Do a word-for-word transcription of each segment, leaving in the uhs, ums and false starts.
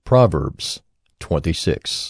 Proverbs twenty-six.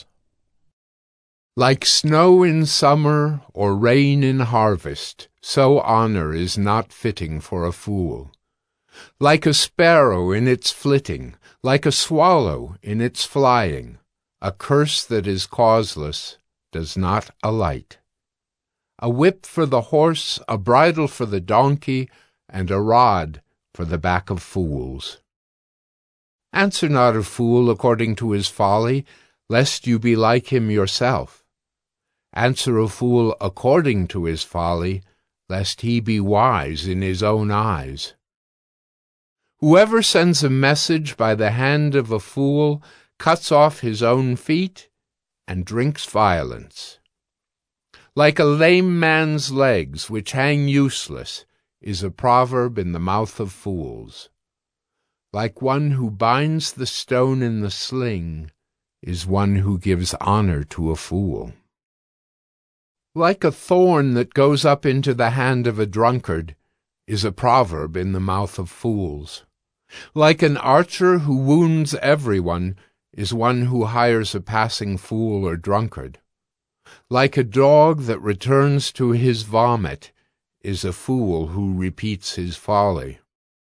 Like snow in summer or rain in harvest, so honor is not fitting for a fool. Like a sparrow in its flitting, like a swallow in its flying, a curse that is causeless does not alight. A whip for the horse, a bridle for the donkey, and a rod for the back of fools. Answer not a fool according to his folly, lest you be like him yourself. Answer a fool according to his folly, lest he be wise in his own eyes. Whoever sends a message by the hand of a fool cuts off his own feet and drinks violence. Like a lame man's legs, which hang useless, is a proverb in the mouth of fools. Like one who binds the stone in the sling is one who gives honor to a fool. Like a thorn that goes up into the hand of a drunkard is a proverb in the mouth of fools. Like an archer who wounds everyone is one who hires a passing fool or drunkard. Like a dog that returns to his vomit is a fool who repeats his folly.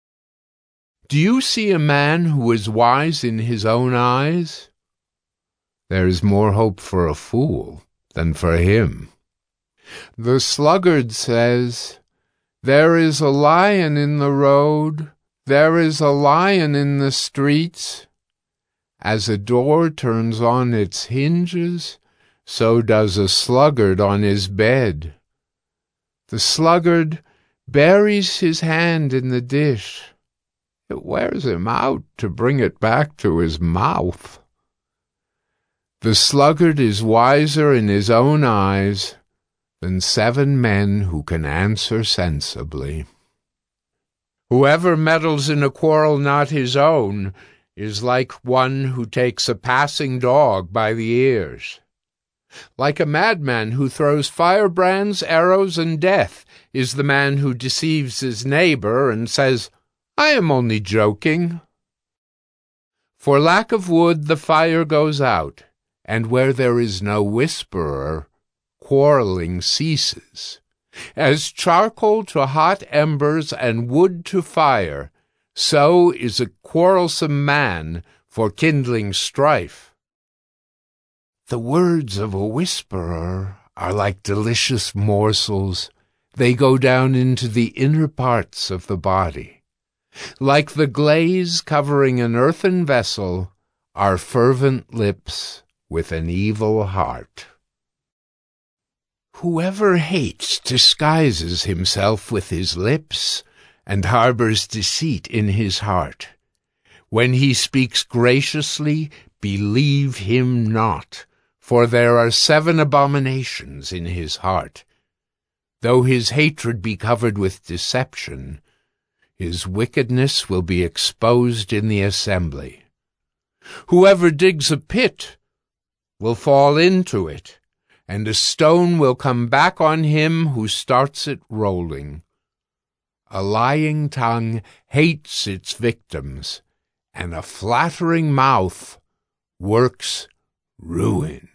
Do you see a man who is wise in his own eyes? There is more hope for a fool than for him. The sluggard says, "There is a lion in the road, there is a lion in the streets." As a door turns on its hinges, so does a sluggard on his bed. The sluggard buries his hand in the dish. It wears him out to bring it back to his mouth. The sluggard is wiser in his own eyes than seven men who can answer sensibly. Whoever meddles in a quarrel not his own is like one who takes a passing dog by the ears. Like a madman who throws firebrands, arrows, and death is the man who deceives his neighbor and says, "I am only joking." For lack of wood the fire goes out, and where there is no whisperer, quarreling ceases. As charcoal to hot embers and wood to fire, so is a quarrelsome man for kindling strife. The words of a whisperer are like delicious morsels. They go down into the inner parts of the body. Like the glaze covering an earthen vessel are fervent lips with an evil heart. Whoever hates disguises himself with his lips and harbors deceit in his heart. When he speaks graciously, believe him not, for there are seven abominations in his heart. Though his hatred be covered with deception, his wickedness will be exposed in the assembly. Whoever digs a pit will fall into it, and a stone will come back on him who starts it rolling. A lying tongue hates its victims, and a flattering mouth works ruin.